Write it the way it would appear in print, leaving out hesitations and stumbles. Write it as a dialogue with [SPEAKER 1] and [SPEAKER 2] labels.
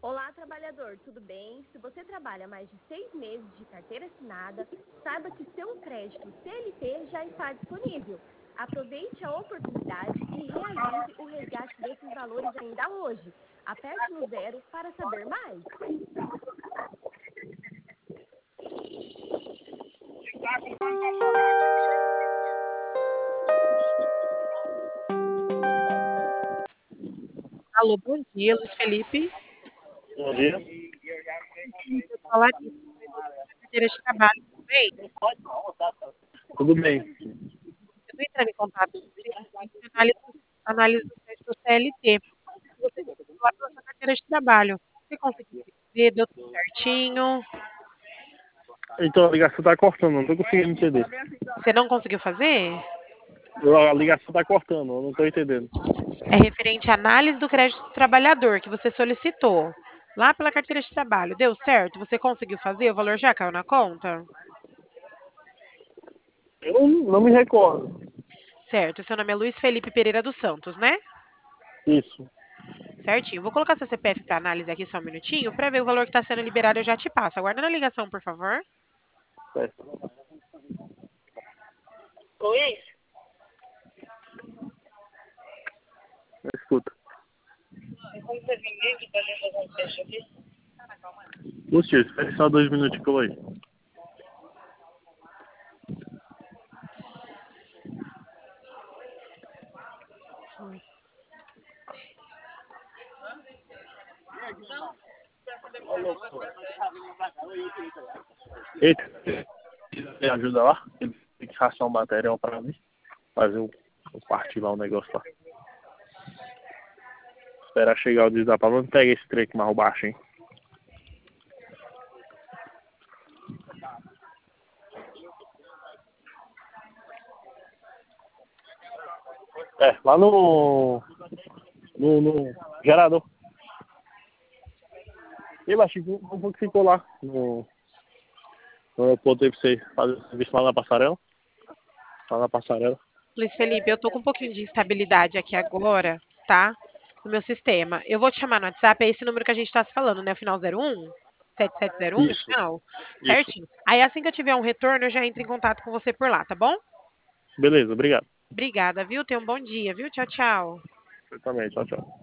[SPEAKER 1] Olá, trabalhador, tudo bem? Se você trabalha mais de 6 meses de carteira assinada, saiba que seu crédito CLT já está disponível. Aproveite a oportunidade e realize o resgate desses valores ainda hoje. Aperte no zero para saber mais.
[SPEAKER 2] Alô, bom dia, Luiz Felipe.
[SPEAKER 3] Bom dia.
[SPEAKER 2] Eu sou a Larissa, da carteira de trabalho, tudo bem?
[SPEAKER 3] Tudo bem.
[SPEAKER 2] Eu estou entrando em contato com você de análise do crédito do CLT. Você conseguiu lá pela sua carteira de trabalho. Você conseguiu entender? Deu tudo certinho?
[SPEAKER 3] Então a ligação tá cortando, não tô conseguindo entender.
[SPEAKER 2] Você não conseguiu fazer?
[SPEAKER 3] A ligação tá cortando, eu não tô entendendo.
[SPEAKER 2] É referente à análise do crédito do trabalhador que você solicitou lá pela carteira de trabalho. Deu certo? Você conseguiu fazer? O valor já caiu na conta?
[SPEAKER 3] Eu não me recordo.
[SPEAKER 2] Certo. Seu nome é Luiz Felipe Pereira dos Santos, né?
[SPEAKER 3] Isso.
[SPEAKER 2] Certinho. Vou colocar seu CPF para análise aqui só um minutinho para ver o valor que está sendo liberado. Eu já te passo. Aguarda na ligação, por favor.
[SPEAKER 3] Certo.
[SPEAKER 1] Luiz?
[SPEAKER 3] Escuta.
[SPEAKER 1] Como você vem aqui pra gente fazer um teste aqui?
[SPEAKER 3] Lúcio, espere só 2 minutos que eu vou aí. Eita, me ajuda lá? Ele tem que rachar um material pra mim. Fazer o partir lá o negócio lá. Esperar chegar o desdapado. Não pega esse trem aqui mais baixo, hein? É, lá no gerador. E baixinho, como que ficou lá no aeroporto aí pra você fazer o serviço lá na passarela? Lá na passarela.
[SPEAKER 2] Luiz Felipe, eu tô com um pouquinho de instabilidade aqui agora, tá? No meu sistema. Eu vou te chamar no WhatsApp, é esse número que a gente está se falando, né? O final 01? 7701, o
[SPEAKER 3] Isso,
[SPEAKER 2] final?
[SPEAKER 3] isso.
[SPEAKER 2] Certinho. Aí assim que eu tiver um retorno, eu já entro em contato com você por lá, tá bom?
[SPEAKER 3] Beleza, obrigado.
[SPEAKER 2] Obrigada, viu? Tenha um bom dia, viu? Tchau, tchau.
[SPEAKER 3] Você também, tchau, tchau.